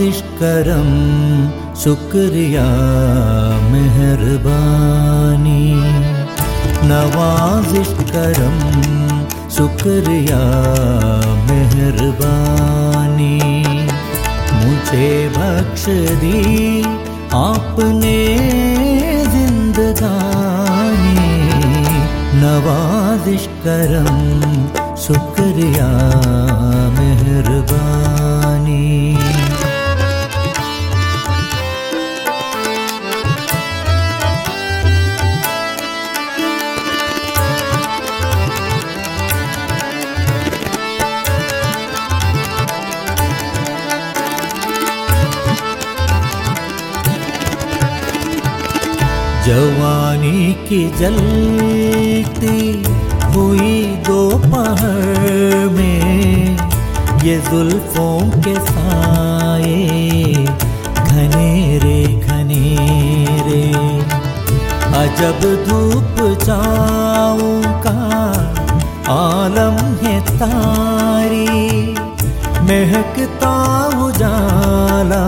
नवाजिश करम शुक्रिया मेहरबानी, नवाजिश करम शुक्रिया मेहरबानी। मुझे बख्श दी आपने जिंदगानी, नवाजिश करम शुक्रिया मेहरबानी। जवानी की जलती हुई दोपहर में ये जुल्फों के साए घनेरे घनेरे, अजब धूप छाँव का आलम है तारी, महकता उजाला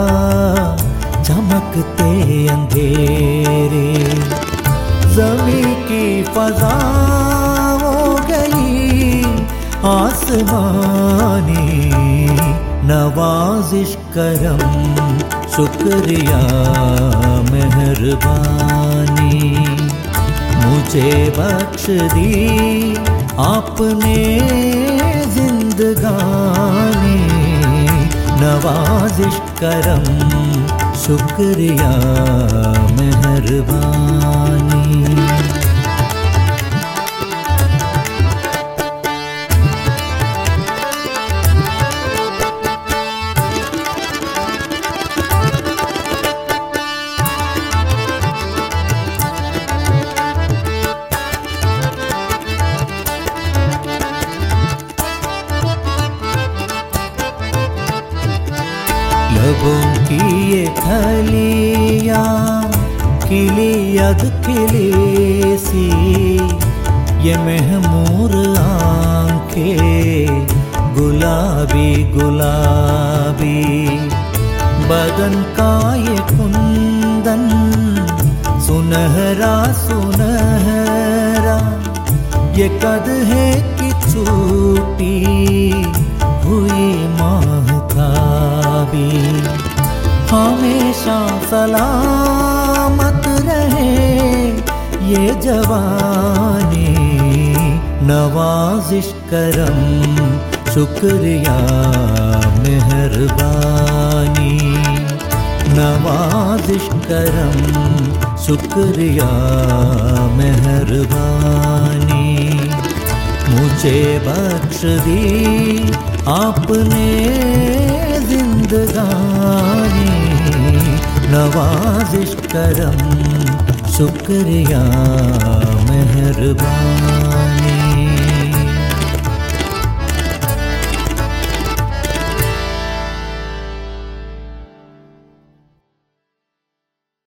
चमकते अंधेरे। ज़मीं की फ़ज़ा हो गई आसमानी, नवाजिश करम शुक्रिया मेहरबानी। मुझे बख्श दी आपने जिंदगानी, नवाजिश करम शुक्रिया मेहरबानी। लबों की ये खलियाँ खिली अध खिली सी, ये महमूर आँखें गुलाबी गुलाबी, बदन का ये कुंदन सुनहरा सुनहरा, ये कद है कि छूटी हुई महताबी। हमेशा सलामत रहे ये जवानी, नवाजिश करम शुक्रिया मेहरबानी, नवाजिश करम शुक्रिया मेहरबानी। मुझे बख्श दी आपने जिंदगानी, नवाजिश करम शुक्रिया मेहरबानी।